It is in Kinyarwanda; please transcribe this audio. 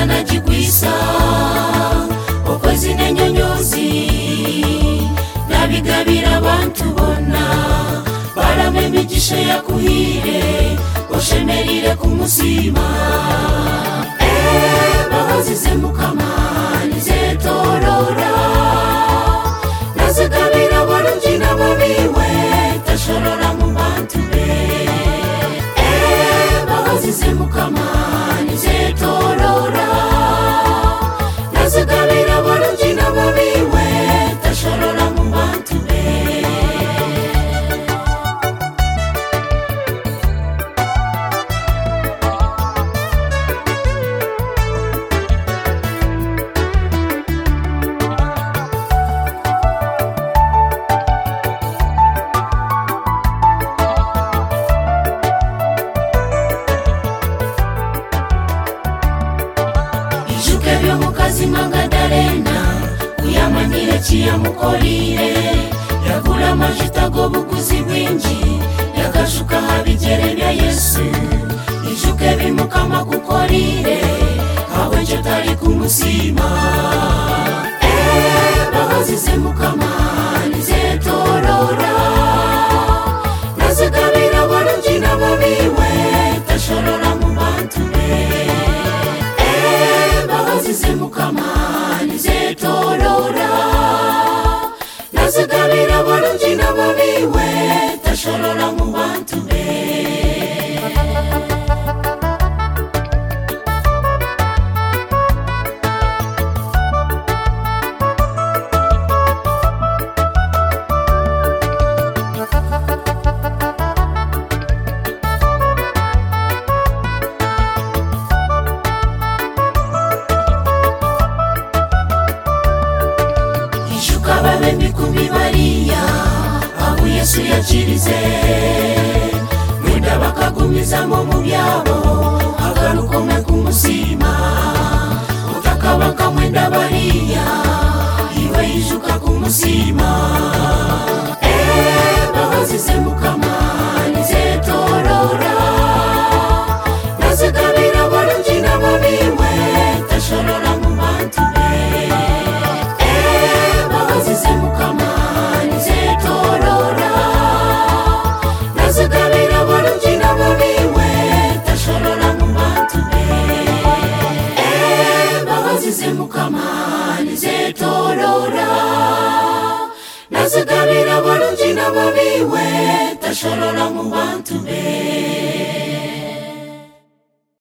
na jigwisa okwezi n'ennyonyozi nabigabira abantu bonna balame emigisha yakuhire oshemerire ku musiima bahozize mukama nizetorora nazigabira abalungi n'ababiwe tashorora mu bantu be bahozize mukama nizetorora nazigabira abalungi n'ababiwe tashorora mu bantu be mukazi Magadalena uyamanire kiyamukolire yagula amajuta g'obuguzi bwingi yakashuka habigere bya Yesu ijuke bimukama kukolire awe njo tali kumusiima bahozize mukama nizetorora nazigabira abalungi n'ababiwe tashorora mu bantu be bahozize mukama nizetorora nazigabira abalungi n'ababiwe tashorora mu bantu be bemikumi bariya abo Yesu yakirize mwenda bakagumizamo mu byabo agarukome ku musiima utakabaka mwenda bariya iwe yijuka ku musiima bahozize mukama nizetorora nazigabira abalungi n'ababiwe tashorora mu bantu be bahozize mukama nizetorora nazigabira abalungi n'ababiwe tashorora mu bantu be bahozize mukama nizetorora nazigabira abalungi n'ababiwe tashorora mu bantu be